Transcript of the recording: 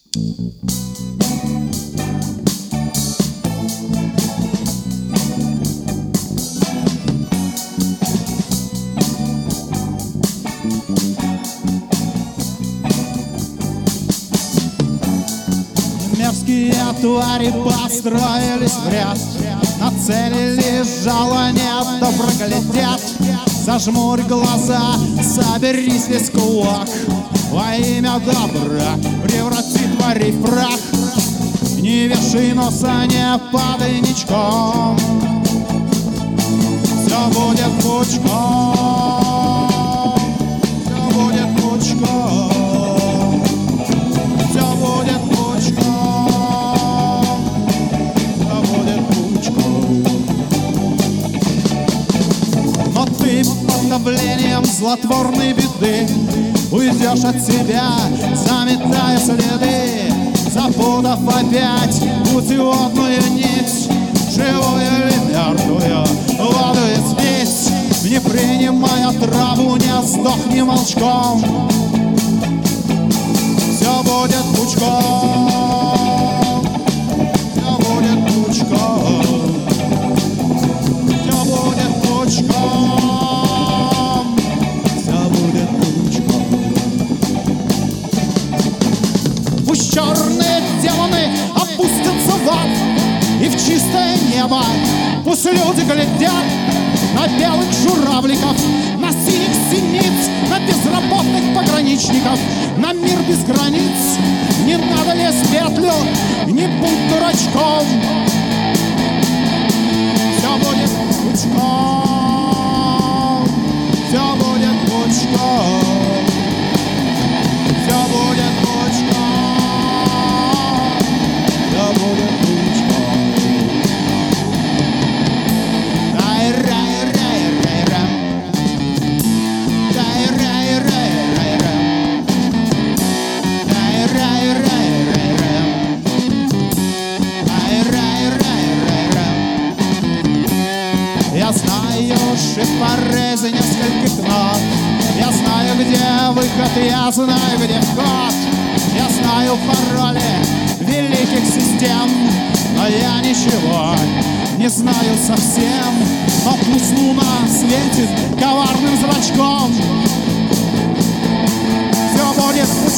Мерзкие твари построились в ряд, нацелились жало, нет, да проглядят. Зажмурь глаза, соберись весь кулак, во имя добра преврати тварей в прах. Не вешай носа, не падай ничком, все будет пучком, все будет пучком, все будет пучком, все будет пучком. Но ты под давлением злотворной беды уйдешь от себя, заметая следы, запутав опять путеводную нить. Живую или мертвую воду испить, не принимая траву, не сдохни молчком. Все будет пучком, все будет пучком, все будет пучком, все будет пучком. Пусть черные демоны опустятся в ад и в чистое небо, пусть люди глядят на белых журавликов, на синих синиц, на безработных пограничников, на мир без границ. Не надо лезть в петлю, не будь дурачком. Все будет пучком, все будет пучком, все будет пучком, все будет пучком. Я знаю шифры из нескольких нот, я знаю, где выход, я знаю, где вход, я знаю пароли великих систем, но я ничего не знаю совсем. Но пусть луна светит коварным зрачком, все будет